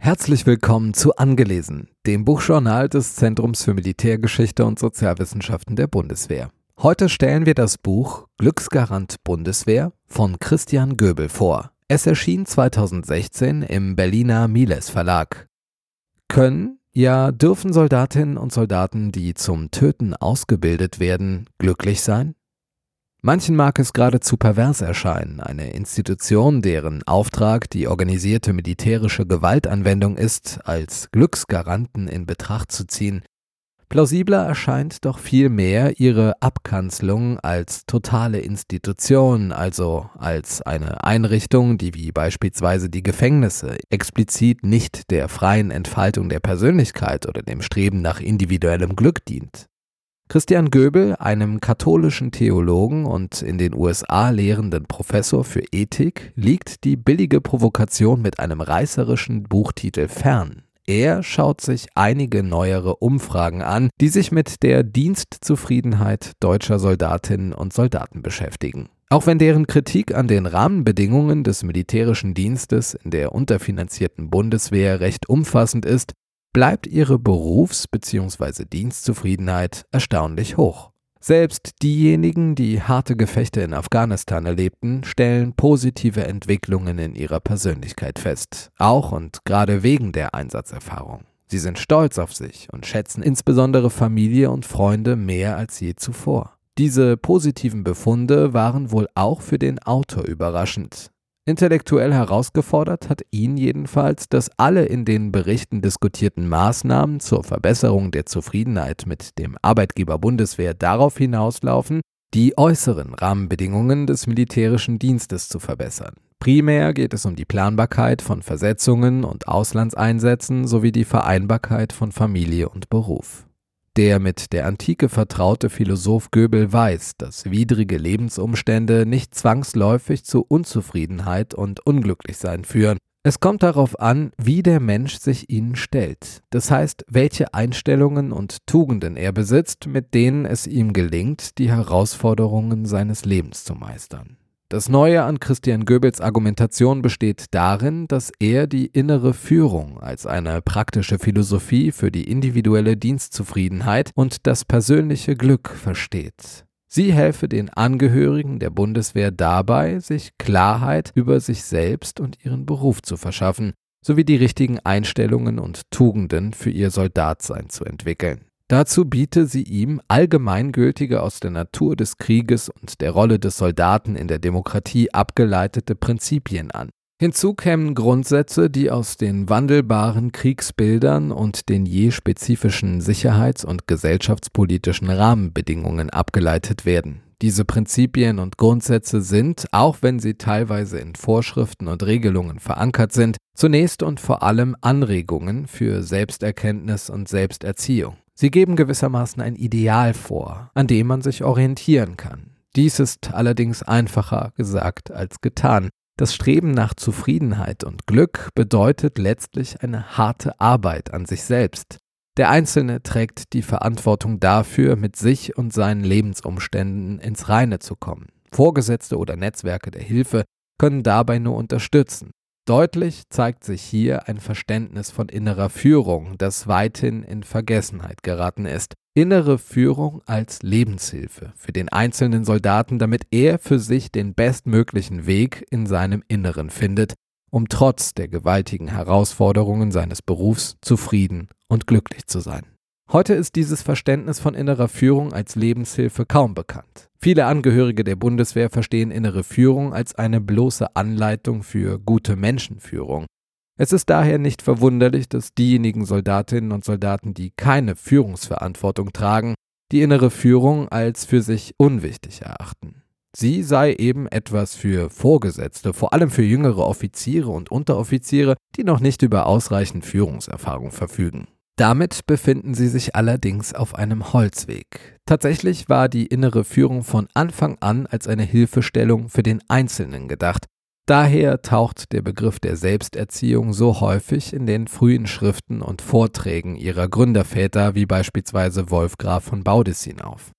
Herzlich willkommen zu Angelesen, dem Buchjournal des Zentrums für Militärgeschichte und Sozialwissenschaften der Bundeswehr. Heute stellen wir das Buch Glücksgarant Bundeswehr von Christian Göbel vor. Es erschien 2016 im Berliner Miles Verlag. Können, ja dürfen Soldatinnen und Soldaten, die zum Töten ausgebildet werden, glücklich sein? Manchen mag es geradezu pervers erscheinen, eine Institution, deren Auftrag die organisierte militärische Gewaltanwendung ist, als Glücksgaranten in Betracht zu ziehen. Plausibler erscheint doch vielmehr ihre Abkanzelung als totale Institution, also als eine Einrichtung, die wie beispielsweise die Gefängnisse explizit nicht der freien Entfaltung der Persönlichkeit oder dem Streben nach individuellem Glück dient. Christian Göbel, einem katholischen Theologen und in den USA lehrenden Professor für Ethik, liegt die billige Provokation mit einem reißerischen Buchtitel fern. Er schaut sich einige neuere Umfragen an, die sich mit der Dienstzufriedenheit deutscher Soldatinnen und Soldaten beschäftigen. Auch wenn deren Kritik an den Rahmenbedingungen des militärischen Dienstes in der unterfinanzierten Bundeswehr recht umfassend ist, bleibt ihre Berufs- bzw. Dienstzufriedenheit erstaunlich hoch. Selbst diejenigen, die harte Gefechte in Afghanistan erlebten, stellen positive Entwicklungen in ihrer Persönlichkeit fest, auch und gerade wegen der Einsatzerfahrung. Sie sind stolz auf sich und schätzen insbesondere Familie und Freunde mehr als je zuvor. Diese positiven Befunde waren wohl auch für den Autor überraschend. Intellektuell herausgefordert hat ihn jedenfalls, dass alle in den Berichten diskutierten Maßnahmen zur Verbesserung der Zufriedenheit mit dem Arbeitgeber Bundeswehr darauf hinauslaufen, die äußeren Rahmenbedingungen des militärischen Dienstes zu verbessern. Primär geht es um die Planbarkeit von Versetzungen und Auslandseinsätzen sowie die Vereinbarkeit von Familie und Beruf. Der mit der Antike vertraute Philosoph Göbel weiß, dass widrige Lebensumstände nicht zwangsläufig zu Unzufriedenheit und Unglücklichsein führen. Es kommt darauf an, wie der Mensch sich ihnen stellt. Das heißt, welche Einstellungen und Tugenden er besitzt, mit denen es ihm gelingt, die Herausforderungen seines Lebens zu meistern. Das Neue an Christian Göbels Argumentation besteht darin, dass er die innere Führung als eine praktische Philosophie für die individuelle Dienstzufriedenheit und das persönliche Glück versteht. Sie helfe den Angehörigen der Bundeswehr dabei, sich Klarheit über sich selbst und ihren Beruf zu verschaffen, sowie die richtigen Einstellungen und Tugenden für ihr Soldatsein zu entwickeln. Dazu biete sie ihm allgemeingültige aus der Natur des Krieges und der Rolle des Soldaten in der Demokratie abgeleitete Prinzipien an. Hinzu kämen Grundsätze, die aus den wandelbaren Kriegsbildern und den je spezifischen sicherheits- und gesellschaftspolitischen Rahmenbedingungen abgeleitet werden. Diese Prinzipien und Grundsätze sind, auch wenn sie teilweise in Vorschriften und Regelungen verankert sind, zunächst und vor allem Anregungen für Selbsterkenntnis und Selbsterziehung. Sie geben gewissermaßen ein Ideal vor, an dem man sich orientieren kann. Dies ist allerdings einfacher gesagt als getan. Das Streben nach Zufriedenheit und Glück bedeutet letztlich eine harte Arbeit an sich selbst. Der Einzelne trägt die Verantwortung dafür, mit sich und seinen Lebensumständen ins Reine zu kommen. Vorgesetzte oder Netzwerke der Hilfe können dabei nur unterstützen. Deutlich zeigt sich hier ein Verständnis von innerer Führung, das weithin in Vergessenheit geraten ist. Innere Führung als Lebenshilfe für den einzelnen Soldaten, damit er für sich den bestmöglichen Weg in seinem Inneren findet, um trotz der gewaltigen Herausforderungen seines Berufs zufrieden und glücklich zu sein. Heute ist dieses Verständnis von innerer Führung als Lebenshilfe kaum bekannt. Viele Angehörige der Bundeswehr verstehen innere Führung als eine bloße Anleitung für gute Menschenführung. Es ist daher nicht verwunderlich, dass diejenigen Soldatinnen und Soldaten, die keine Führungsverantwortung tragen, die innere Führung als für sich unwichtig erachten. Sie sei eben etwas für Vorgesetzte, vor allem für jüngere Offiziere und Unteroffiziere, die noch nicht über ausreichend Führungserfahrung verfügen. Damit befinden sie sich allerdings auf einem Holzweg. Tatsächlich war die innere Führung von Anfang an als eine Hilfestellung für den Einzelnen gedacht. Daher taucht der Begriff der Selbsterziehung so häufig in den frühen Schriften und Vorträgen ihrer Gründerväter wie beispielsweise Wolf Graf von Baudissin auf.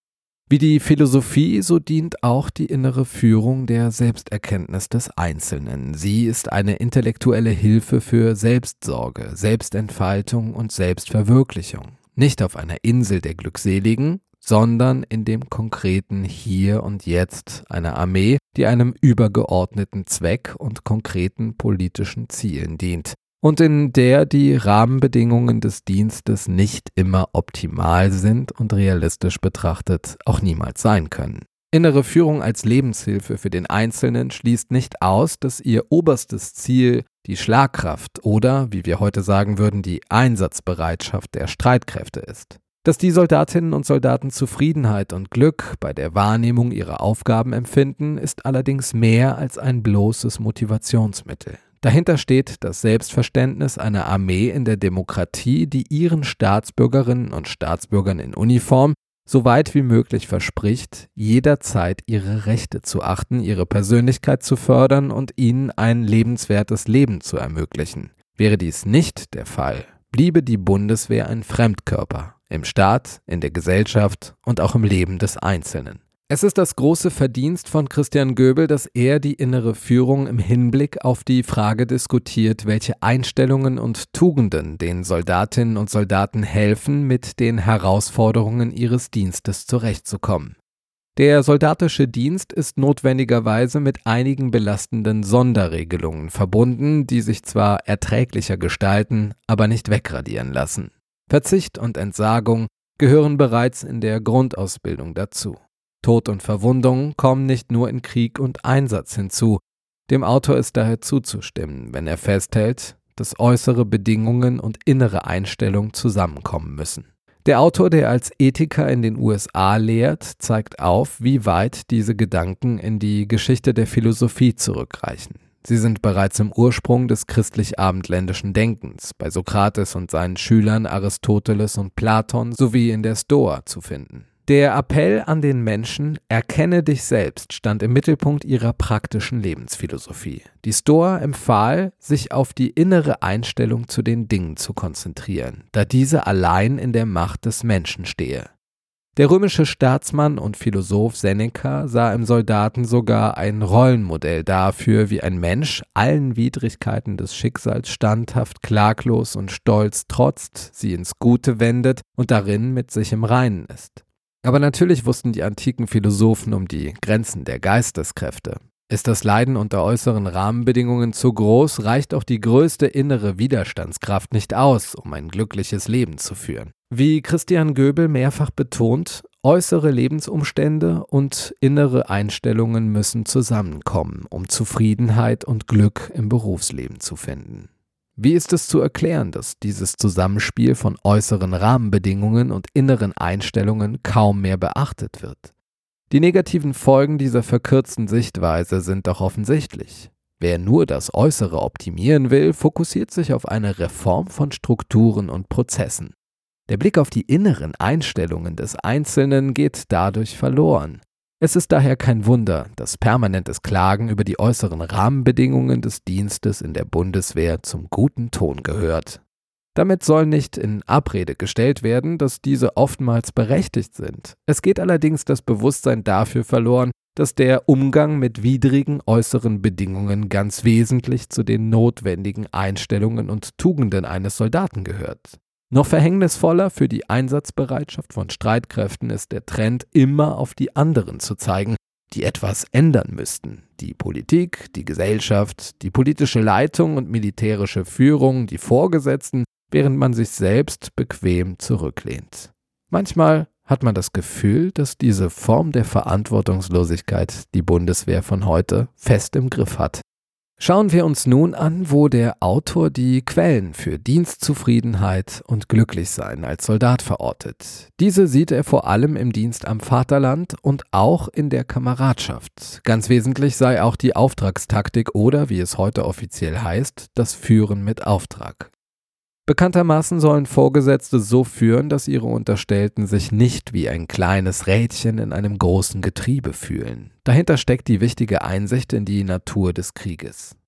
Wie die Philosophie, so dient auch die innere Führung der Selbsterkenntnis des Einzelnen. Sie ist eine intellektuelle Hilfe für Selbstsorge, Selbstentfaltung und Selbstverwirklichung. Nicht auf einer Insel der Glückseligen, sondern in dem konkreten Hier und Jetzt einer Armee, die einem übergeordneten Zweck und konkreten politischen Zielen dient. Und in der die Rahmenbedingungen des Dienstes nicht immer optimal sind und realistisch betrachtet auch niemals sein können. Innere Führung als Lebenshilfe für den Einzelnen schließt nicht aus, dass ihr oberstes Ziel die Schlagkraft oder, wie wir heute sagen würden, die Einsatzbereitschaft der Streitkräfte ist. Dass die Soldatinnen und Soldaten Zufriedenheit und Glück bei der Wahrnehmung ihrer Aufgaben empfinden, ist allerdings mehr als ein bloßes Motivationsmittel. Dahinter steht das Selbstverständnis einer Armee in der Demokratie, die ihren Staatsbürgerinnen und Staatsbürgern in Uniform so weit wie möglich verspricht, jederzeit ihre Rechte zu achten, ihre Persönlichkeit zu fördern und ihnen ein lebenswertes Leben zu ermöglichen. Wäre dies nicht der Fall, bliebe die Bundeswehr ein Fremdkörper im Staat, in der Gesellschaft und auch im Leben des Einzelnen. Es ist das große Verdienst von Christian Goebel, dass er die innere Führung im Hinblick auf die Frage diskutiert, welche Einstellungen und Tugenden den Soldatinnen und Soldaten helfen, mit den Herausforderungen ihres Dienstes zurechtzukommen. Der soldatische Dienst ist notwendigerweise mit einigen belastenden Sonderregelungen verbunden, die sich zwar erträglicher gestalten, aber nicht wegradieren lassen. Verzicht und Entsagung gehören bereits in der Grundausbildung dazu. Tod und Verwundung kommen nicht nur in Krieg und Einsatz hinzu. Dem Autor ist daher zuzustimmen, wenn er festhält, dass äußere Bedingungen und innere Einstellung zusammenkommen müssen. Der Autor, der als Ethiker in den USA lehrt, zeigt auf, wie weit diese Gedanken in die Geschichte der Philosophie zurückreichen. Sie sind bereits im Ursprung des christlich-abendländischen Denkens, bei Sokrates und seinen Schülern Aristoteles und Platon sowie in der Stoa zu finden. Der Appell an den Menschen, erkenne dich selbst, stand im Mittelpunkt ihrer praktischen Lebensphilosophie. Die Stoa empfahl, sich auf die innere Einstellung zu den Dingen zu konzentrieren, da diese allein in der Macht des Menschen stehe. Der römische Staatsmann und Philosoph Seneca sah im Soldaten sogar ein Rollenmodell dafür, wie ein Mensch allen Widrigkeiten des Schicksals standhaft, klaglos und stolz trotzt, sie ins Gute wendet und darin mit sich im Reinen ist. Aber natürlich wussten die antiken Philosophen um die Grenzen der Geisteskräfte. Ist das Leiden unter äußeren Rahmenbedingungen zu groß, reicht auch die größte innere Widerstandskraft nicht aus, um ein glückliches Leben zu führen. Wie Christian Goebel mehrfach betont, äußere Lebensumstände und innere Einstellungen müssen zusammenkommen, um Zufriedenheit und Glück im Berufsleben zu finden. Wie ist es zu erklären, dass dieses Zusammenspiel von äußeren Rahmenbedingungen und inneren Einstellungen kaum mehr beachtet wird? Die negativen Folgen dieser verkürzten Sichtweise sind doch offensichtlich. Wer nur das Äußere optimieren will, fokussiert sich auf eine Reform von Strukturen und Prozessen. Der Blick auf die inneren Einstellungen des Einzelnen geht dadurch verloren. Es ist daher kein Wunder, dass permanentes Klagen über die äußeren Rahmenbedingungen des Dienstes in der Bundeswehr zum guten Ton gehört. Damit soll nicht in Abrede gestellt werden, dass diese oftmals berechtigt sind. Es geht allerdings das Bewusstsein dafür verloren, dass der Umgang mit widrigen äußeren Bedingungen ganz wesentlich zu den notwendigen Einstellungen und Tugenden eines Soldaten gehört. Noch verhängnisvoller für die Einsatzbereitschaft von Streitkräften ist der Trend, immer auf die anderen zu zeigen, die etwas ändern müssten. Die Politik, die Gesellschaft, die politische Leitung und militärische Führung, die Vorgesetzten, während man sich selbst bequem zurücklehnt. Manchmal hat man das Gefühl, dass diese Form der Verantwortungslosigkeit die Bundeswehr von heute fest im Griff hat. Schauen wir uns nun an, wo der Autor die Quellen für Dienstzufriedenheit und Glücklichsein als Soldat verortet. Diese sieht er vor allem im Dienst am Vaterland und auch in der Kameradschaft. Ganz wesentlich sei auch die Auftragstaktik oder, wie es heute offiziell heißt, das Führen mit Auftrag. Bekanntermaßen sollen Vorgesetzte so führen, dass ihre Unterstellten sich nicht wie ein kleines Rädchen in einem großen Getriebe fühlen. Dahinter steckt die wichtige Einsicht in die Natur des Krieges.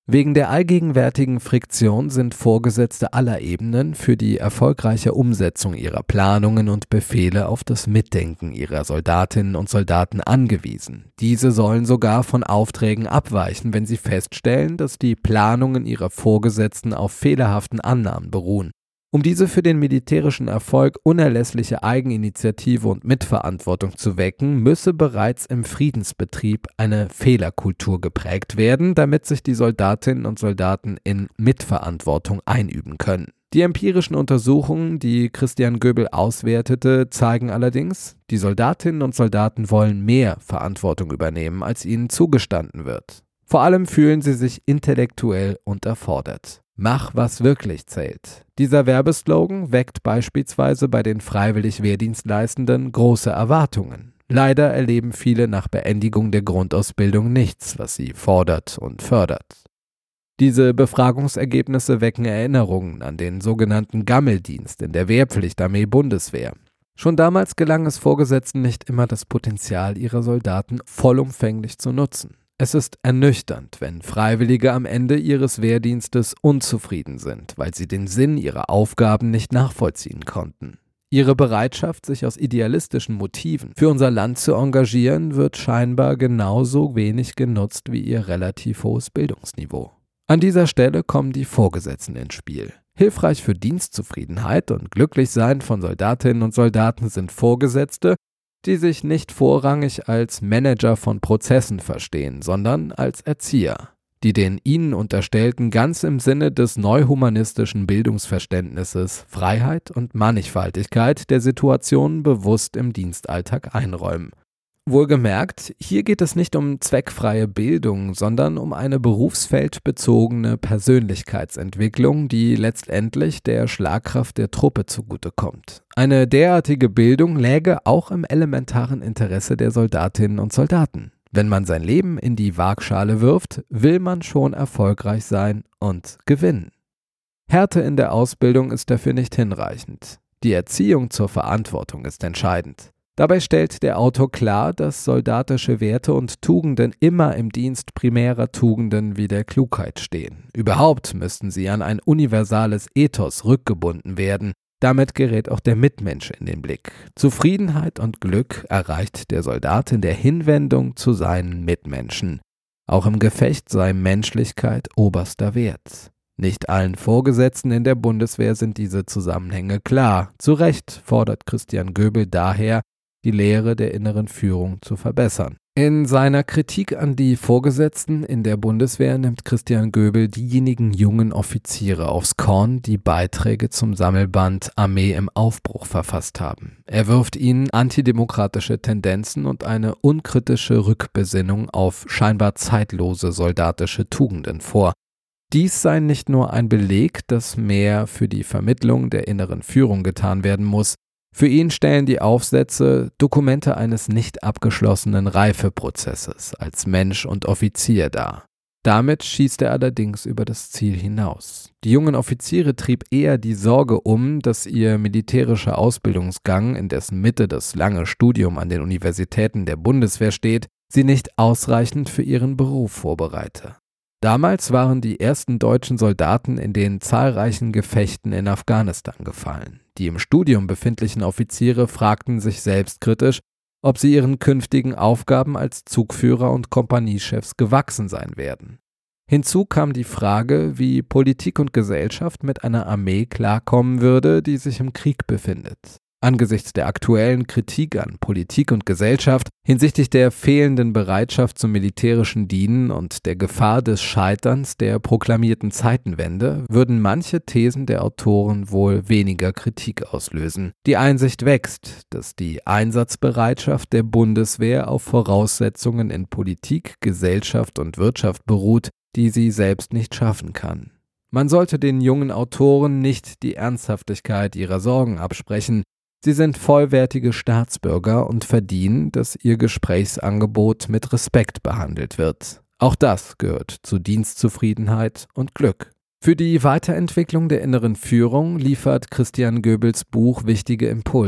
Wegen der allgegenwärtigen Friktion sind Vorgesetzte aller Ebenen für die erfolgreiche Umsetzung ihrer Planungen und Befehle auf das Mitdenken ihrer Soldatinnen und Soldaten angewiesen. Diese sollen sogar von Aufträgen abweichen, wenn sie feststellen, dass die Planungen ihrer Vorgesetzten auf fehlerhaften Annahmen beruhen. Um diese für den militärischen Erfolg unerlässliche Eigeninitiative und Mitverantwortung zu wecken, müsse bereits im Friedensbetrieb eine Fehlerkultur geprägt werden, damit sich die Soldatinnen und Soldaten in Mitverantwortung einüben können. Die empirischen Untersuchungen, die Christian Goebel auswertete, zeigen allerdings, die Soldatinnen und Soldaten wollen mehr Verantwortung übernehmen, als ihnen zugestanden wird. Vor allem fühlen sie sich intellektuell unterfordert. Mach, was wirklich zählt. Dieser Werbeslogan weckt beispielsweise bei den freiwillig Wehrdienstleistenden große Erwartungen. Leider erleben viele nach Beendigung der Grundausbildung nichts, was sie fordert und fördert. Diese Befragungsergebnisse wecken Erinnerungen an den sogenannten Gammeldienst in der Wehrpflichtarmee Bundeswehr. Schon damals gelang es Vorgesetzten nicht immer, das Potenzial ihrer Soldaten vollumfänglich zu nutzen. Es ist ernüchternd, wenn Freiwillige am Ende ihres Wehrdienstes unzufrieden sind, weil sie den Sinn ihrer Aufgaben nicht nachvollziehen konnten. Ihre Bereitschaft, sich aus idealistischen Motiven für unser Land zu engagieren, wird scheinbar genauso wenig genutzt wie ihr relativ hohes Bildungsniveau. An dieser Stelle kommen die Vorgesetzten ins Spiel. Hilfreich für Dienstzufriedenheit und Glücklichsein von Soldatinnen und Soldaten sind Vorgesetzte, die sich nicht vorrangig als Manager von Prozessen verstehen, sondern als Erzieher, die den ihnen Unterstellten ganz im Sinne des neuhumanistischen Bildungsverständnisses Freiheit und Mannigfaltigkeit der Situationen bewusst im Dienstalltag einräumen. Wohlgemerkt, hier geht es nicht um zweckfreie Bildung, sondern um eine berufsfeldbezogene Persönlichkeitsentwicklung, die letztendlich der Schlagkraft der Truppe zugutekommt. Eine derartige Bildung läge auch im elementaren Interesse der Soldatinnen und Soldaten. Wenn man sein Leben in die Waagschale wirft, will man schon erfolgreich sein und gewinnen. Härte in der Ausbildung ist dafür nicht hinreichend. Die Erziehung zur Verantwortung ist entscheidend. Dabei stellt der Autor klar, dass soldatische Werte und Tugenden immer im Dienst primärer Tugenden wie der Klugheit stehen. Überhaupt müssten sie an ein universales Ethos rückgebunden werden. Damit gerät auch der Mitmensch in den Blick. Zufriedenheit und Glück erreicht der Soldat in der Hinwendung zu seinen Mitmenschen. Auch im Gefecht sei Menschlichkeit oberster Wert. Nicht allen Vorgesetzten in der Bundeswehr sind diese Zusammenhänge klar. Zu Recht fordert Christian Goebel daher, die Lehre der inneren Führung zu verbessern. In seiner Kritik an die Vorgesetzten in der Bundeswehr nimmt Christian Goebel diejenigen jungen Offiziere aufs Korn, die Beiträge zum Sammelband Armee im Aufbruch verfasst haben. Er wirft ihnen antidemokratische Tendenzen und eine unkritische Rückbesinnung auf scheinbar zeitlose soldatische Tugenden vor. Dies sei nicht nur ein Beleg, dass mehr für die Vermittlung der inneren Führung getan werden muss. Für ihn stellen die Aufsätze Dokumente eines nicht abgeschlossenen Reifeprozesses als Mensch und Offizier dar. Damit schießt er allerdings über das Ziel hinaus. Die jungen Offiziere trieb eher die Sorge um, dass ihr militärischer Ausbildungsgang, in dessen Mitte das lange Studium an den Universitäten der Bundeswehr steht, sie nicht ausreichend für ihren Beruf vorbereite. Damals waren die ersten deutschen Soldaten in den zahlreichen Gefechten in Afghanistan gefallen. Die im Studium befindlichen Offiziere fragten sich selbstkritisch, ob sie ihren künftigen Aufgaben als Zugführer und Kompaniechefs gewachsen sein werden. Hinzu kam die Frage, wie Politik und Gesellschaft mit einer Armee klarkommen würde, die sich im Krieg befindet. Angesichts der aktuellen Kritik an Politik und Gesellschaft hinsichtlich der fehlenden Bereitschaft zum militärischen Dienen und der Gefahr des Scheiterns der proklamierten Zeitenwende würden manche Thesen der Autoren wohl weniger Kritik auslösen. Die Einsicht wächst, dass die Einsatzbereitschaft der Bundeswehr auf Voraussetzungen in Politik, Gesellschaft und Wirtschaft beruht, die sie selbst nicht schaffen kann. Man sollte den jungen Autoren nicht die Ernsthaftigkeit ihrer Sorgen absprechen. Sie sind vollwertige Staatsbürger und verdienen, dass ihr Gesprächsangebot mit Respekt behandelt wird. Auch das gehört zu Dienstzufriedenheit und Glück. Für die Weiterentwicklung der inneren Führung liefert Christian Goebels Buch wichtige Impulse.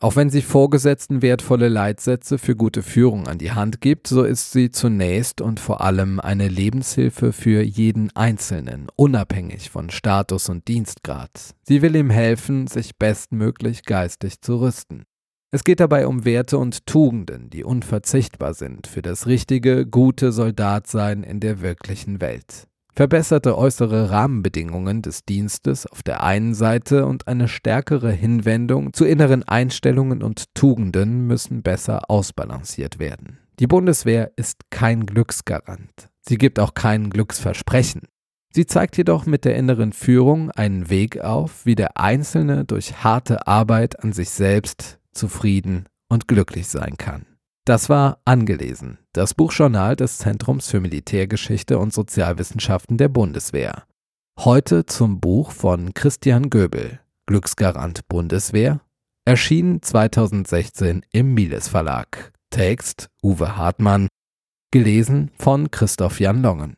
Auch wenn sie Vorgesetzten wertvolle Leitsätze für gute Führung an die Hand gibt, so ist sie zunächst und vor allem eine Lebenshilfe für jeden Einzelnen, unabhängig von Status und Dienstgrad. Sie will ihm helfen, sich bestmöglich geistig zu rüsten. Es geht dabei um Werte und Tugenden, die unverzichtbar sind für das richtige, gute Soldatsein in der wirklichen Welt. Verbesserte äußere Rahmenbedingungen des Dienstes auf der einen Seite und eine stärkere Hinwendung zu inneren Einstellungen und Tugenden müssen besser ausbalanciert werden. Die Bundeswehr ist kein Glücksgarant. Sie gibt auch kein Glücksversprechen. Sie zeigt jedoch mit der inneren Führung einen Weg auf, wie der Einzelne durch harte Arbeit an sich selbst zufrieden und glücklich sein kann. Das war Angelesen, das Buchjournal des Zentrums für Militärgeschichte und Sozialwissenschaften der Bundeswehr. Heute zum Buch von Christian Göbel, Glücksgarant Bundeswehr, erschienen 2016 im Miles Verlag. Text Uwe Hartmann, gelesen von Christoph Jan Longen.